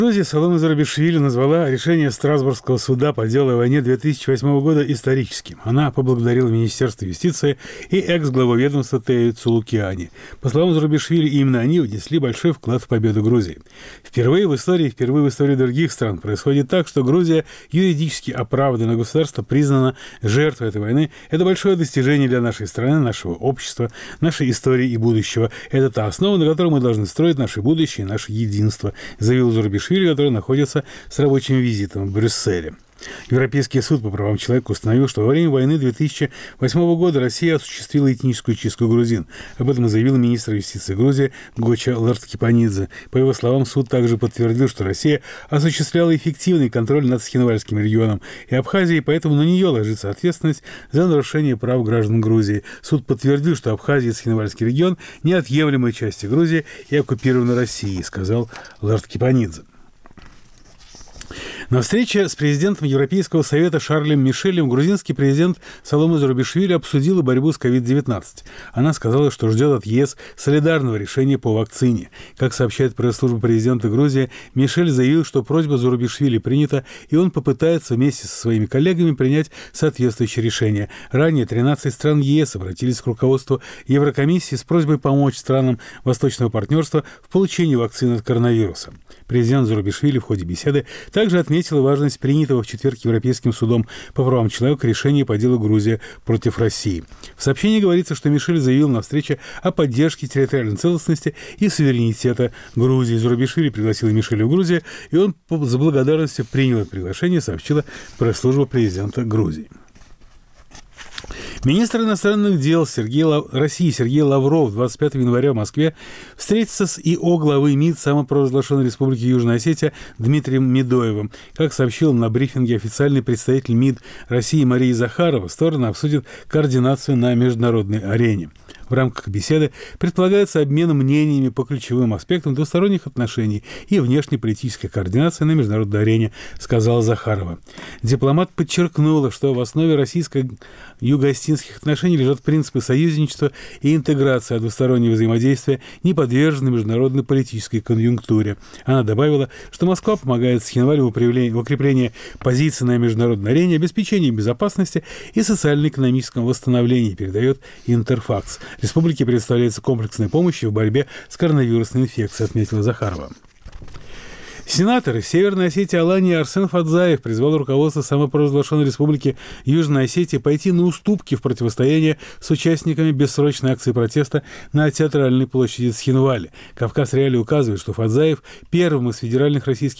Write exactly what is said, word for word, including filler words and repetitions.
Грузия Саломе Зурабишвили назвала решение Страсбургского суда по делу о войне две тысячи восьмого года историческим. Она поблагодарила Министерство юстиции и экс-главу ведомства Тею Цулукиани. По словам Зурабишвили, именно они внесли большой вклад в победу Грузии. Впервые в истории, впервые в истории других стран происходит так, что Грузия, юридически оправданное государство, признана жертвой этой войны. Это большое достижение для нашей страны, нашего общества, нашей истории и будущего. Это та основа, на которой мы должны строить наше будущее и наше единство, заявил Зурабишвили, который находится с рабочим визитом в Брюсселе. Европейский суд по правам человека установил, что во время войны две тысячи восьмого года Россия осуществила этническую чистку грузин. Об этом заявил министр юстиции Грузии Гоча Ларткипанидзе. По его словам, суд также подтвердил, что Россия осуществляла эффективный контроль над Схинвальским регионом и Абхазией, поэтому на нее ложится ответственность за нарушение прав граждан Грузии. Суд подтвердил, что Абхазия и Схинвальский регион – неотъемлемые части Грузии и оккупированы Россией, сказал Ларткипанидзе. На встрече с президентом Европейского совета Шарлем Мишелем грузинский президент Саломе Зурабишвили обсудила борьбу с ковид девятнадцать. Она сказала, что ждет от ЕС солидарного решения по вакцине. Как сообщает пресс-служба президента Грузии, Мишель заявил, что просьба Зурабишвили принята, и он попытается вместе со своими коллегами принять соответствующее решение. Ранее тринадцать стран ЕС обратились к руководству Еврокомиссии с просьбой помочь странам Восточного партнерства в получении вакцины от коронавируса. Президент Зурабишвили в ходе беседы также отметил важность принятого в четверг Европейским судом по правам человека решения по делу Грузия против России. В сообщении говорится, что Мишель заявил на встрече о поддержке территориальной целостности и суверенитета Грузии. Зурабишвили пригласил Мишеля в Грузию, и он за благодарностью принял это приглашение, сообщила пресс-служба президента Грузии. Министр иностранных дел Сергей Лав... России Сергей Лавров двадцать пятого января в Москве встретится с ИО главы МИД самопровозглашенной Республики Южная Осетия Дмитрием Медоевым. Как сообщил на брифинге официальный представитель МИД России Мария Захарова, стороны обсудят координацию на международной арене. В рамках беседы предполагается обмен мнениями по ключевым аспектам двусторонних отношений и внешнеполитической координации на международной арене, сказала Захарова. Дипломат подчеркнула, что в основе российско-юго-осетинских отношений лежат принципы союзничества и интеграции, а двустороннего взаимодействия не подвержены международной политической конъюнктуре. Она добавила, что Москва помогает Схинвалю в укреплении позиций на международной арене, обеспечении безопасности и социально-экономическом восстановлении, передает Интерфакс. Республике предоставляется комплексная помощь в борьбе с коронавирусной инфекцией, отметила Захарова. Сенатор Северной Осетии Алания Арсен Фадзаев призвал руководство самопровозглашенной Республики Южная Осетия пойти на уступки в противостоянии с участниками бессрочной акции протеста на театральной площади Схинвали. Кавказ Реалии указывает, что Фадзаев первым из федеральных российских